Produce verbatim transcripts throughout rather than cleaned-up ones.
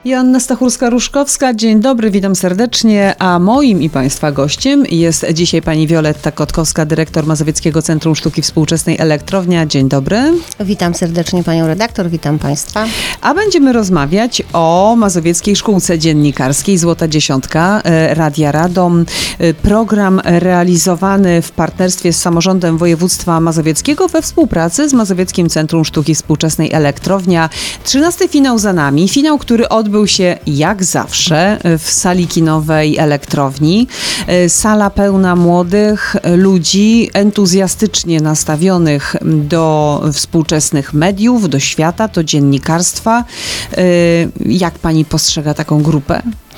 Joanna Stachurska-Ruszkowska, dzień dobry, witam serdecznie, a moim i Państwa gościem jest dzisiaj pani Wioletta Kotkowska, dyrektor Mazowieckiego Centrum Sztuki Współczesnej Elektrownia. Dzień dobry. Witam serdecznie panią redaktor, witam Państwa. A będziemy rozmawiać o Mazowieckiej Szkółce Dziennikarskiej Złota Dziesiątka Radia Radom. Program realizowany w partnerstwie z Samorządem Województwa Mazowieckiego we współpracy z Mazowieckim Centrum Sztuki Współczesnej Elektrownia. Trzynasty finał za nami, finał, który odbył Odbył się jak zawsze w sali kinowej Elektrowni. Sala pełna młodych ludzi, entuzjastycznie nastawionych do współczesnych mediów, do świata, do dziennikarstwa. Jak pani postrzega taką grupę?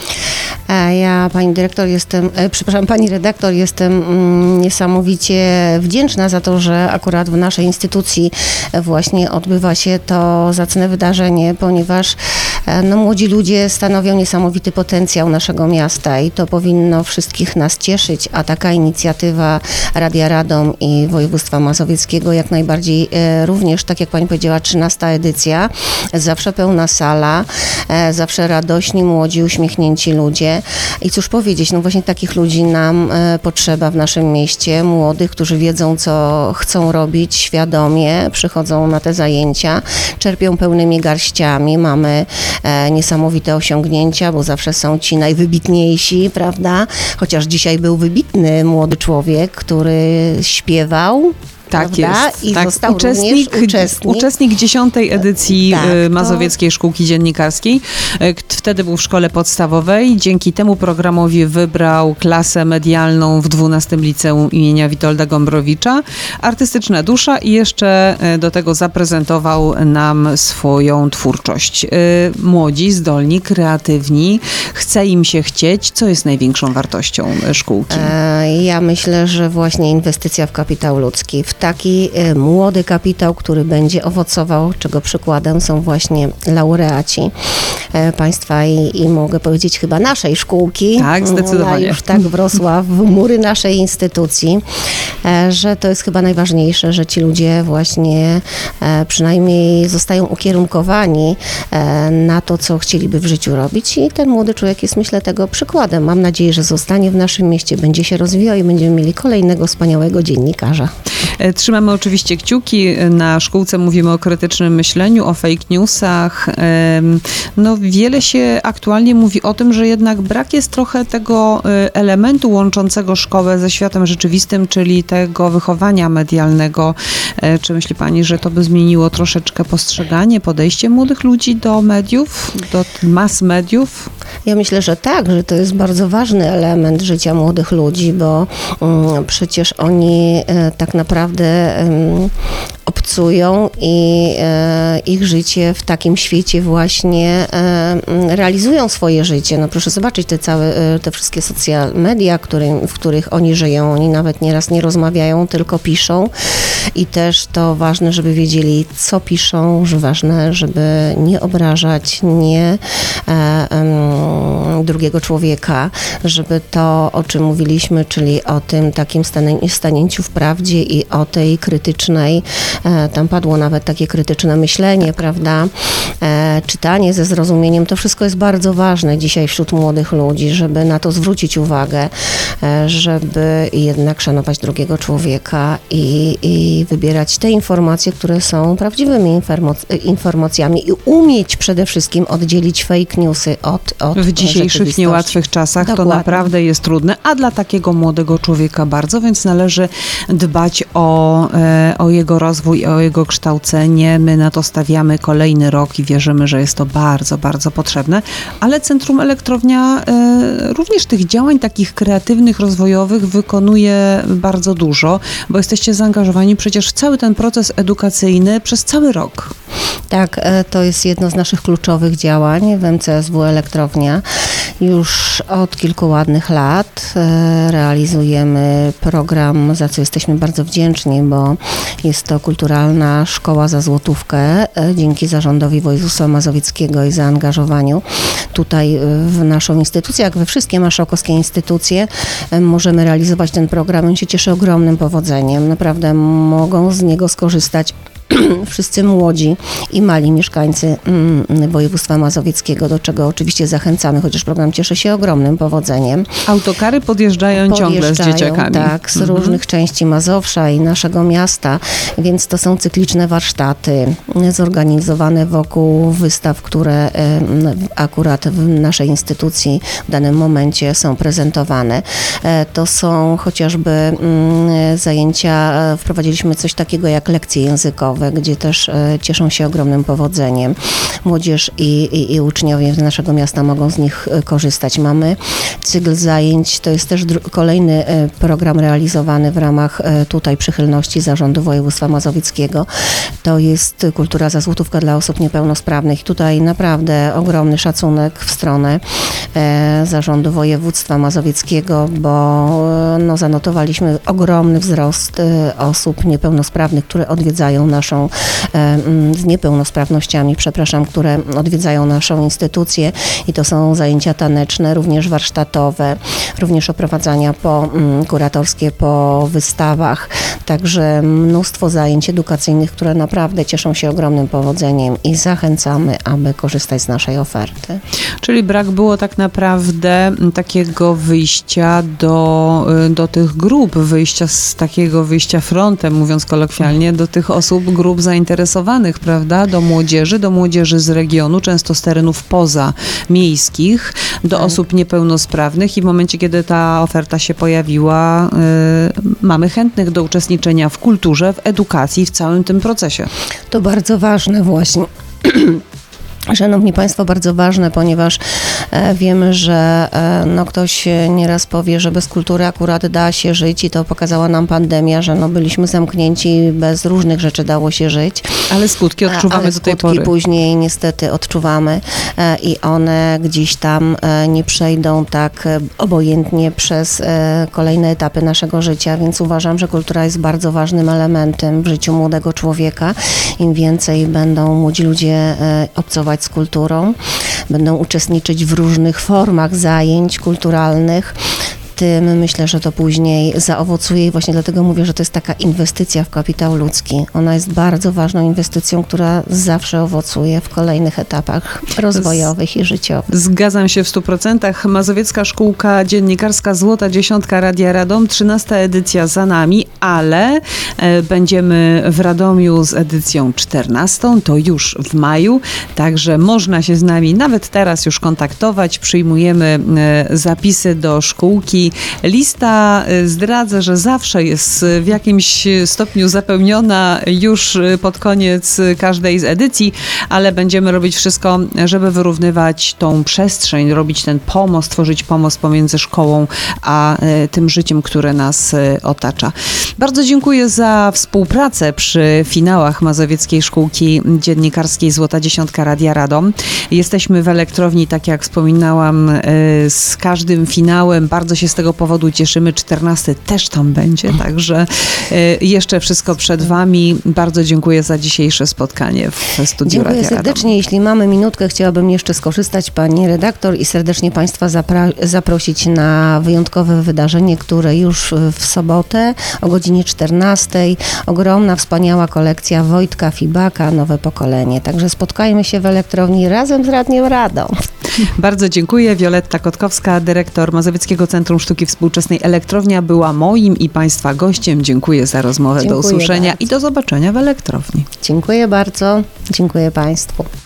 Ja, pani dyrektor, jestem, przepraszam, pani redaktor, jestem niesamowicie wdzięczna za to, że akurat w naszej instytucji właśnie odbywa się to zacne wydarzenie, ponieważ no, młodzi ludzie stanowią niesamowity potencjał naszego miasta i to powinno wszystkich nas cieszyć, a taka inicjatywa Radia Radom i Województwa Mazowieckiego jak najbardziej również, tak jak pani powiedziała, trzynasta edycja, zawsze pełna sala, zawsze radośni, młodzi, uśmiechnięci ludzie. I cóż powiedzieć, no właśnie takich ludzi nam e, potrzeba w naszym mieście, młodych, którzy wiedzą, co chcą robić świadomie, przychodzą na te zajęcia, czerpią pełnymi garściami, mamy e, niesamowite osiągnięcia, bo zawsze są ci najwybitniejsi, prawda? Chociaż dzisiaj był wybitny młody człowiek, który śpiewał. Tak Prawda? jest. I tak. został Uczestnik, uczestnik. uczestnik dziesiątej edycji tak, Mazowieckiej to... Szkółki Dziennikarskiej. Wtedy był w szkole podstawowej. Dzięki temu programowi wybrał klasę medialną w dwunastym Liceum imienia Witolda Gombrowicza. Artystyczna dusza i jeszcze do tego zaprezentował nam swoją twórczość. Młodzi, zdolni, kreatywni. Chce im się chcieć. Co jest największą wartością szkółki? Ja myślę, że właśnie inwestycja w kapitał ludzki. W taki y, młody kapitał, który będzie owocował, czego przykładem są właśnie laureaci e, państwa i, i mogę powiedzieć chyba naszej szkółki. Tak, zdecydowanie. Ona już tak wrosła w mury naszej instytucji, e, że to jest chyba najważniejsze, że ci ludzie właśnie e, przynajmniej zostają ukierunkowani e, na to, co chcieliby w życiu robić i ten młody człowiek jest, myślę, tego przykładem. Mam nadzieję, że zostanie w naszym mieście, będzie się rozwijał i będziemy mieli kolejnego wspaniałego dziennikarza. Trzymamy oczywiście kciuki. Na szkółce mówimy o krytycznym myśleniu, o fake newsach. No, wiele się aktualnie mówi o tym, że jednak brak jest trochę tego elementu łączącego szkołę ze światem rzeczywistym, czyli tego wychowania medialnego. Czy myśli pani, że to by zmieniło troszeczkę postrzeganie, podejście młodych ludzi do mediów, do mass mediów? Ja myślę, że tak, że to jest bardzo ważny element życia młodych ludzi, bo um, przecież oni e, tak naprawdę um, obcują i e, ich życie w takim świecie właśnie e, realizują swoje życie. No proszę zobaczyć te całe, e, te wszystkie social media, który, w których oni żyją. Oni nawet nieraz nie rozmawiają, tylko piszą i też to ważne, żeby wiedzieli, co piszą, że ważne, żeby nie obrażać, nie e, e, drugiego człowieka, żeby to, o czym mówiliśmy, czyli o tym takim stanięciu w prawdzie i o tej krytycznej, tam padło nawet takie krytyczne myślenie, prawda, e, czytanie ze zrozumieniem, to wszystko jest bardzo ważne dzisiaj wśród młodych ludzi, żeby na to zwrócić uwagę, e, żeby jednak szanować drugiego człowieka i, i wybierać te informacje, które są prawdziwymi informoc- informacjami i umieć przede wszystkim oddzielić fake newsy od, od w dzisiejszych niełatwych czasach Dokładnie. To naprawdę jest trudne, a dla takiego młodego człowieka bardzo, więc należy dbać o, e, o jego rozwój, o jego kształcenie. My na to stawiamy kolejny rok i wierzymy, że jest to bardzo, bardzo potrzebne, ale Centrum Elektrownia e, również tych działań takich kreatywnych, rozwojowych wykonuje bardzo dużo, bo jesteście zaangażowani przecież w cały ten proces edukacyjny przez cały rok. Tak, to jest jedno z naszych kluczowych działań w M C S W Elektrownia. Już od kilku ładnych lat realizujemy program, za co jesteśmy bardzo wdzięczni, bo jest to kulturalna szkoła za złotówkę dzięki zarządowi województwa mazowieckiego i zaangażowaniu tutaj w naszą instytucję, jak we wszystkie marszałkowskie instytucje możemy realizować ten program. On się cieszy ogromnym powodzeniem. Naprawdę mogą z niego skorzystać wszyscy młodzi i mali mieszkańcy województwa mazowieckiego, do czego oczywiście zachęcamy, chociaż program cieszy się ogromnym powodzeniem. Autokary podjeżdżają, podjeżdżają ciągle z dzieciakami. Tak, z mhm. różnych części Mazowsza i naszego miasta, więc to są cykliczne warsztaty zorganizowane wokół wystaw, które akurat w naszej instytucji w danym momencie są prezentowane. To są chociażby zajęcia, wprowadziliśmy coś takiego jak lekcje językowe, gdzie też cieszą się ogromnym powodzeniem. Młodzież i, i, i uczniowie naszego miasta mogą z nich korzystać. Mamy cykl zajęć, to jest też kolejny program realizowany w ramach tutaj przychylności Zarządu Województwa Mazowieckiego. To jest kultura za złotówkę dla osób niepełnosprawnych. Tutaj naprawdę ogromny szacunek w stronę Zarządu Województwa Mazowieckiego, bo no, zanotowaliśmy ogromny wzrost osób niepełnosprawnych, które odwiedzają naszą, z niepełnosprawnościami, przepraszam, które odwiedzają naszą instytucję i to są zajęcia taneczne, również warsztatowe, również oprowadzania po, kuratorskie po wystawach, także mnóstwo zajęć edukacyjnych, które naprawdę cieszą się ogromnym powodzeniem i zachęcamy, aby korzystać z naszej oferty. Czyli brak było tak naprawdę takiego wyjścia do, do tych grup, wyjścia z takiego wyjścia frontem, mówiąc kolokwialnie, do tych osób, grup zainteresowanych, prawda, do młodzieży, do młodzieży z regionu, często z terenów pozamiejskich, do tak. osób niepełnosprawnych i w momencie, kiedy ta oferta się pojawiła, y, mamy chętnych do uczestniczenia w kulturze, w edukacji, w całym tym procesie. To bardzo ważne właśnie. Szanowni Państwo, bardzo ważne, ponieważ e, wiemy, że e, no, ktoś nieraz powie, że bez kultury akurat da się żyć i to pokazała nam pandemia, że no, byliśmy zamknięci, bez różnych rzeczy dało się żyć. Ale skutki odczuwamy Ale do tej skutki pory. później niestety odczuwamy e, i one gdzieś tam e, nie przejdą tak e, obojętnie przez e, kolejne etapy naszego życia, więc uważam, że kultura jest bardzo ważnym elementem w życiu młodego człowieka. Im więcej będą młodzi ludzie e, obcować z kulturą, będą uczestniczyć w różnych formach zajęć kulturalnych, tym myślę, że to później zaowocuje i właśnie dlatego mówię, że to jest taka inwestycja w kapitał ludzki. Ona jest bardzo ważną inwestycją, która zawsze owocuje w kolejnych etapach rozwojowych i życiowych. Zgadzam się w stu procentach. Mazowiecka Szkółka Dziennikarska Złota Dziesiątka Radia Radom, trzynasta edycja za nami, ale e, będziemy w Radomiu z edycją czternastą, to już w maju, także można się z nami nawet teraz już kontaktować. Przyjmujemy e, zapisy do szkółki. Lista zdradzę, że zawsze jest w jakimś stopniu zapełniona już pod koniec każdej z edycji, ale będziemy robić wszystko, żeby wyrównywać tą przestrzeń, robić ten pomost, tworzyć pomost pomiędzy szkołą a tym życiem, które nas otacza. Bardzo dziękuję za współpracę przy finałach Mazowieckiej Szkółki Dziennikarskiej Złota Dziesiątka Radia Radom. Jesteśmy w elektrowni, tak jak wspominałam, z każdym finałem. Bardzo się z tego powodu cieszymy. czternasty też tam będzie, także jeszcze wszystko przed Wami. Bardzo dziękuję za dzisiejsze spotkanie w studiu Dziękuję Radia serdecznie. Radom. Jeśli mamy minutkę, chciałabym jeszcze skorzystać, pani redaktor, i serdecznie Państwa zapra- zaprosić na wyjątkowe wydarzenie, które już w sobotę o godzinie czternastej. Ogromna, wspaniała kolekcja Wojtka Fibaka, Nowe Pokolenie. Także spotkajmy się w elektrowni razem z Radiem Radom. Bardzo dziękuję. Wioletta Kotkowska, dyrektor Mazowieckiego Centrum Sztuki Współczesnej Elektrownia, była moim i Państwa gościem. Dziękuję za rozmowę. Dziękuję do usłyszenia bardzo. i do zobaczenia w elektrowni. Dziękuję bardzo. Dziękuję Państwu.